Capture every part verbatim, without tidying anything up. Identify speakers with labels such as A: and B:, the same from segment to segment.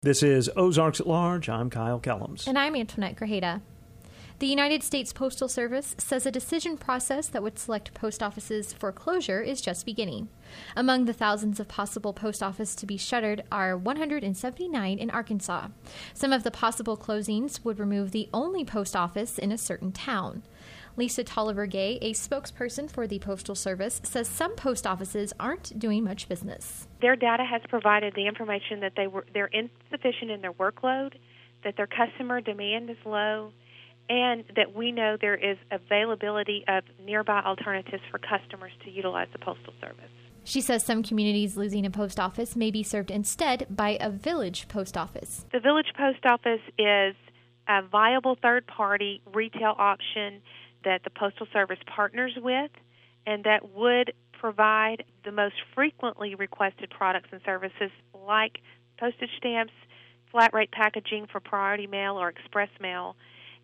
A: This is Ozarks at Large. I'm Kyle Kellums.
B: And I'm Antoinette Grajeda. The United States Postal Service says a decision process that would select post offices for closure is just beginning. Among the thousands of possible post offices to be shuttered are one hundred seventy-nine in Arkansas. Some of the possible closings would remove the only post office in a certain town. Lisa Tolliver-Gay, a spokesperson for the Postal Service, says some post offices aren't doing much business.
C: Their data has provided the information that they were, they're insufficient in their workload, that their customer demand is low, and that we know there is availability of nearby alternatives for customers to utilize the Postal Service.
B: She says some communities losing a post office may be served instead by a village post office.
C: The village post office is a viable third-party retail option that the Postal Service partners with, and that would provide the most frequently requested products and services like postage stamps, flat rate packaging for priority mail or express mail,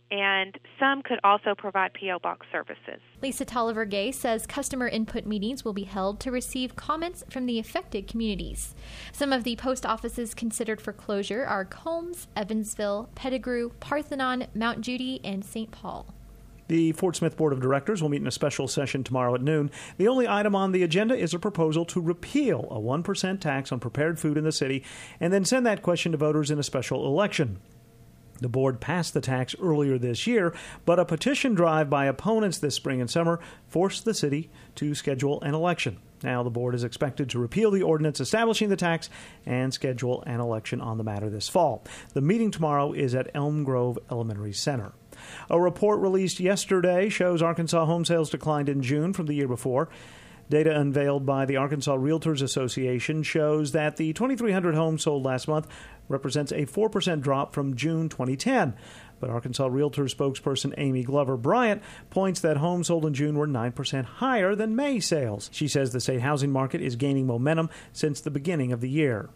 C: and some could also provide P O box services.
B: Lisa Tolliver-Gay says customer input meetings will be held to receive comments from the affected communities. Some of the post offices considered for closure are Combs, Evansville, Pettigrew, Parthenon, Mount Judy, and Saint Paul.
A: The Fort Smith Board of Directors will meet in a special session tomorrow at noon. The only item on the agenda is a proposal to repeal a one percent tax on prepared food in the city and then send that question to voters in a special election. The board passed the tax earlier this year, but a petition drive by opponents this spring and summer forced the city to schedule an election. Now the board is expected to repeal the ordinance establishing the tax and schedule an election on the matter this fall. The meeting tomorrow is at Elm Grove Elementary Center. A report released yesterday shows Arkansas home sales declined in June from the year before. Data unveiled by the Arkansas Realtors Association shows that the twenty-three hundred homes sold last month represents a four percent drop from June twenty ten. But Arkansas Realtors spokesperson Amy Glover Bryant points that homes sold in June were nine percent higher than May sales. She says the state housing market is gaining momentum since the beginning of the year.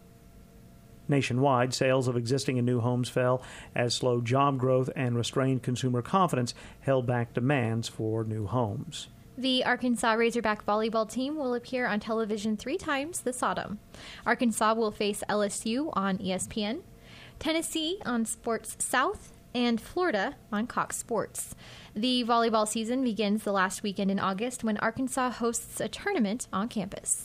A: Nationwide, sales of existing and new homes fell as slow job growth and restrained consumer confidence held back demands for new homes.
B: The Arkansas Razorback volleyball team will appear on television three times this autumn. Arkansas will face L S U on E S P N, Tennessee on Sports South, and Florida on Cox Sports. The volleyball season begins the last weekend in August when Arkansas hosts a tournament on campus.